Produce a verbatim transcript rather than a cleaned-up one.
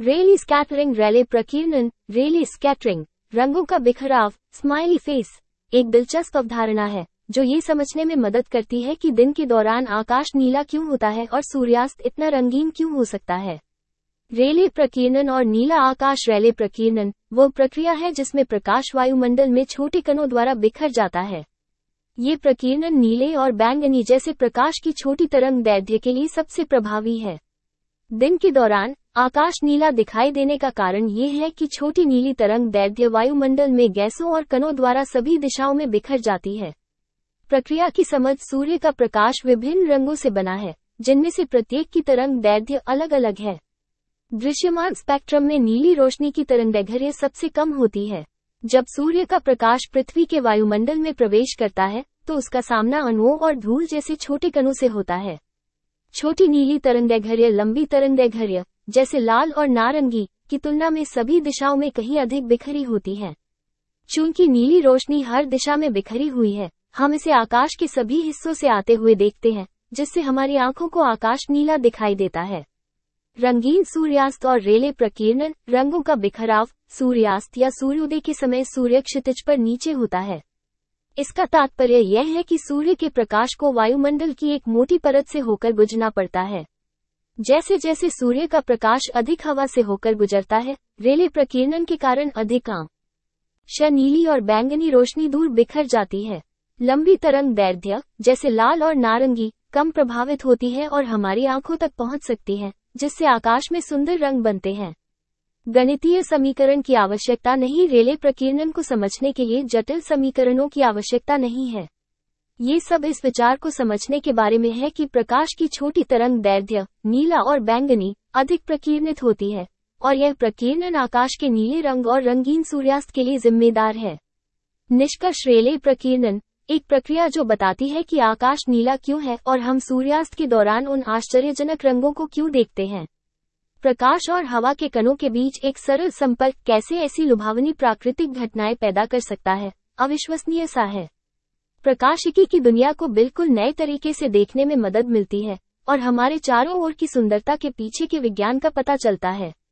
रेली scattering, रेले प्रकीर्णन, रेली scattering, रंगों का बिखराव, स्माइली फेस, एक दिलचस्प अवधारणा है जो ये समझने में मदद करती है कि दिन के दौरान आकाश नीला क्यों होता है और सूर्यास्त इतना रंगीन क्यों हो सकता है। रेले प्रकीर्णन और नीला आकाश। रेले प्रकीर्णन वो प्रक्रिया है जिसमें प्रकाश वायुमंडल में छोटे कणों द्वारा बिखर जाता है। ये प्रकीर्णन नीले और बैंगनी जैसे प्रकाश की छोटी तरंग दैर्ध्य के लिए सबसे प्रभावी है। दिन के दौरान आकाश नीला दिखाई देने का कारण ये है कि छोटी नीली तरंग दैर्ध्य वायुमंडल में गैसों और कणों द्वारा सभी दिशाओं में बिखर जाती है। प्रक्रिया की समझ। सूर्य का प्रकाश विभिन्न रंगों से बना है, जिनमें से प्रत्येक की तरंग दैर्ध्य अलग अलग है। दृश्यमान स्पेक्ट्रम में नीली रोशनी की तरंगदैर्घ्य सबसे कम होती है। जब सूर्य का प्रकाश पृथ्वी के वायुमंडल में प्रवेश करता है तो उसका सामना अणुओं और धूल जैसे छोटे कणों से होता है। छोटी नीली तरंगदैर्घ्य लंबी तरंगदैर्घ्य जैसे लाल और नारंगी की तुलना में सभी दिशाओं में कहीं अधिक बिखरी होती है। चूंकि नीली रोशनी हर दिशा में बिखरी हुई है, हम इसे आकाश के सभी हिस्सों से आते हुए देखते हैं, जिससे हमारी आंखों को आकाश नीला दिखाई देता है। रंगीन सूर्यास्त और रेले प्रकीर्णन, रंगों का बिखराव। सूर्यास्त या सूर्योदय के समय सूर्य क्षितिज पर नीचे होता है। इसका तात्पर्य यह है कि सूर्य के प्रकाश को वायुमंडल की एक मोटी परत से होकर गुजरना पड़ता है। जैसे जैसे सूर्य का प्रकाश अधिक हवा से होकर गुजरता है, रेले प्रकीर्णन के कारण अधिकांश नीली और बैंगनी रोशनी दूर बिखर जाती है। लंबी तरंग दैर्ध्य जैसे लाल और नारंगी कम प्रभावित होती है और हमारी आंखों तक पहुंच सकती है, जिससे आकाश में सुंदर रंग बनते हैं। गणितीय समीकरण की आवश्यकता नहीं। रेले प्रकीर्णन को समझने के लिए जटिल समीकरणों की आवश्यकता नहीं है। ये सब इस विचार को समझने के बारे में है कि प्रकाश की छोटी तरंग दैर्ध्य नीला और बैंगनी अधिक प्रकीर्णित होती है, और यह प्रकीर्णन आकाश के नीले रंग और रंगीन सूर्यास्त के लिए जिम्मेदार है। निष्कर्ष। रेले प्रकीर्णन एक प्रक्रिया जो बताती है कि आकाश नीला क्यों है और हम सूर्यास्त के दौरान उन आश्चर्यजनक रंगों को क्यों देखते हैं। प्रकाश और हवा के कणों के बीच एक सरल संपर्क कैसे ऐसी लुभावनी प्राकृतिक घटनाएं पैदा कर सकता है, अविश्वसनीय सा है। प्रकाशिकी की दुनिया को बिल्कुल नए तरीके से देखने में मदद मिलती है और हमारे चारों ओर की सुंदरता के पीछे के विज्ञान का पता चलता है।